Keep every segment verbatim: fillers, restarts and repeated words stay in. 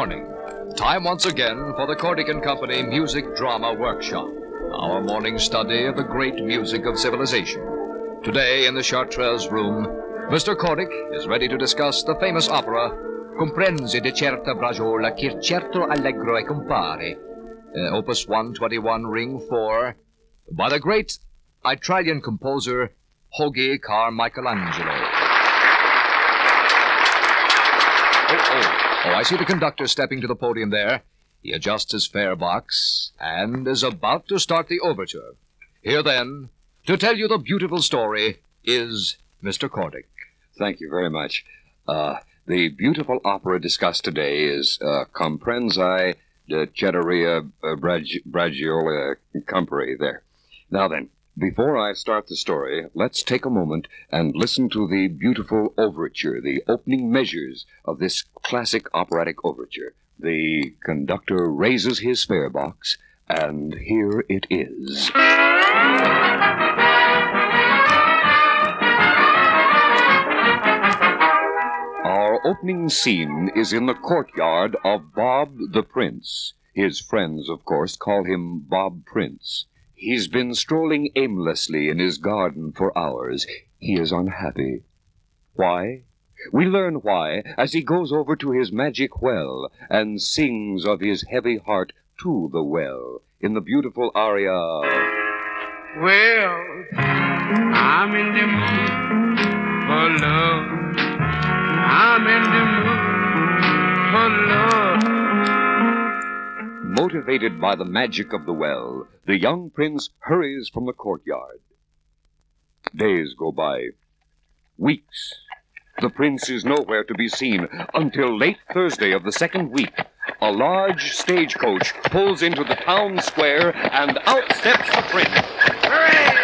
morning. Time once again for the Cordic and Company Music Drama Workshop, our morning study of the great music of civilization. Today, in the Chartres room, Mister Cordic is ready to discuss the famous opera Comprensi di certa bravura che certo allegro e compare, uh, Opus one twenty-one, Ring four, by the great Italian composer Hoagy Carmichaelangelo. Oh, oh. Oh, I see the conductor stepping to the podium there. He adjusts his fare box and is about to start the overture. Here, then, to tell you the beautiful story is Mister Cordic. Thank you very much. Uh, the beautiful opera discussed today is uh, Comprensi de Cetteria Bravura Compare there. Now then, before I start the story, let's take a moment and listen to the beautiful overture, the opening measures of this classic operatic overture. The conductor raises his fare box, and here it is. Our opening scene is in the courtyard of Bob the Prince. His friends, of course, call him Bob Prince. He's been strolling aimlessly in his garden for hours. He is unhappy. Why? We learn why as he goes over to his magic well and sings of his heavy heart to the well in the beautiful aria, Well, I'm in the mood for love. I'm in the mood for love. Motivated by the magic of the well, the young prince hurries from the courtyard. Days go by. Weeks. The prince is nowhere to be seen until late Thursday of the second week. A large stagecoach pulls into the town square, and out steps the prince. Hooray!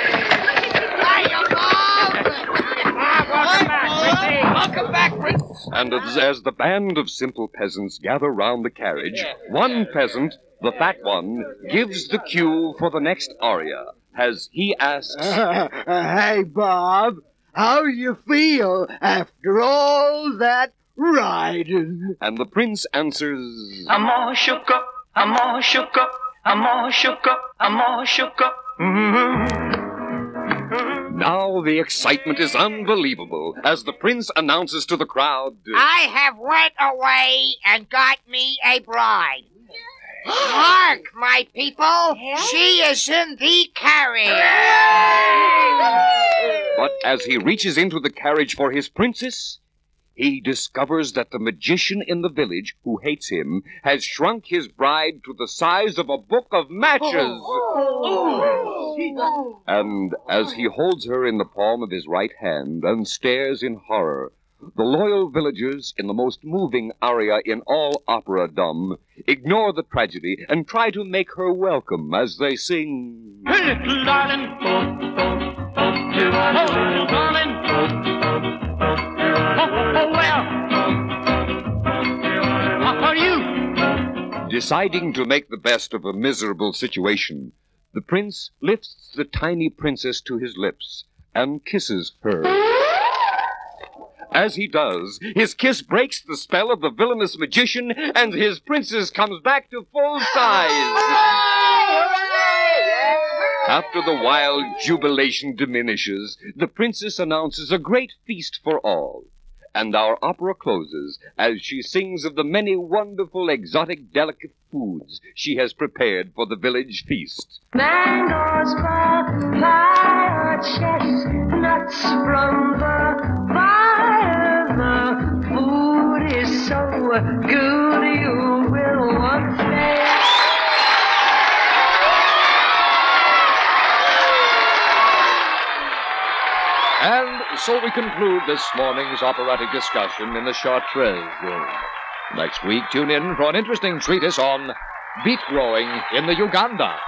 Welcome back, Prince. And as, as the band of simple peasants gather round the carriage, one peasant, the fat one, gives the cue for the next aria, as he asks, Uh, hey, Bob, how you feel after all that riding? and the prince answers, I'm all shook up, I'm all shook up, I'm all shook up, I'm all shook up. Now the excitement is unbelievable as the prince announces to the crowd, I have went away and got me a bride. Hark, my people, she is in the carriage. But as he reaches into the carriage for his princess, he discovers that the magician in the village, who hates him, has shrunk his bride to the size of a book of matches. And as he holds her in the palm of his right hand and stares in horror, the loyal villagers, in the most moving aria in all opera-dom, ignore the tragedy and try to make her welcome as they sing, Hey, little darling. Oh, oh, oh, you are little darling. Oh, oh, oh, well. How are you? Deciding to make the best of a miserable situation. The prince lifts the tiny princess to his lips and kisses her. As he does, his kiss breaks the spell of the villainous magician, and his princess comes back to full size. After the wild jubilation diminishes, the princess announces a great feast for all. And our opera closes as she sings of the many wonderful, exotic, delicate foods she has prepared for the village feast. Mangoes, papaya, chestnuts from the fire. The food is so good you will want to stay. And so we conclude this morning's operatic discussion in the Chartres room. Next week, tune in for an interesting treatise on beet growing in the Uganda.